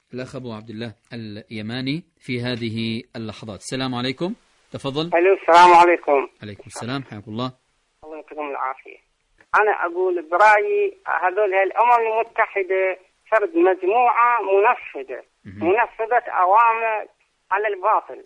الأخ أبو عبد الله اليماني في هذه اللحظات. السلام عليكم، تفضل. الو، السلام عليكم. عليكم السلام، حياكم الله. الله يعطيكم العافية. أنا أقول برأيي هذول الأمم المتحدة فرد مجموعة منفذة أوامر على الباطل،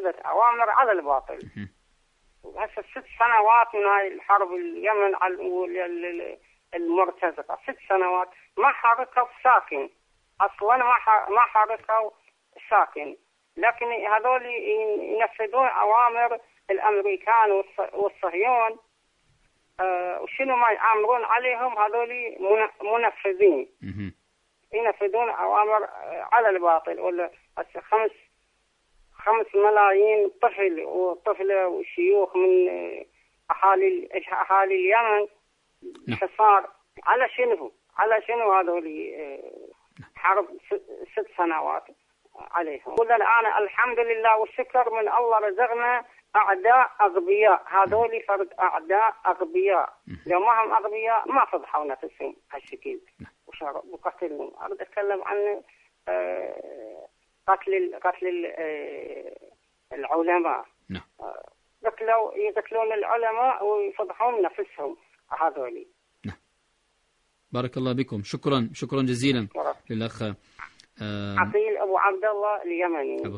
هسه 6 سنوات من هاي الحرب اليمن المرتزقة، 6 سنوات ما حركوا ساكن، أصلا ما حركوا ساكن، لكن هذول ينفذون أوامر الأمريكان والصهيون. وشنو ما يعاملون عليهم هذول منفذين، ينفذون أوامر على الباطل. ولا هسه 5 ملايين طفل وطفلة وشيوخ من أهالي اليمن حصار. على شنو هذول حرب 6 سنوات عليهم. والآن الحمد لله والشكر من الله رزقنا أعداء أغبياء، هذول فرد أعداء أغبياء، لو ما هم أغبياء ما فضحوا نفسهم هالشكل وقتلهم. أريد أتكلم عن قتل العلماء. يقتلون العلماء ويفضحون نفسهم هذول. بارك الله بكم، شكرا جزيلا للأخ عقيل أبو عبد الله اليمني.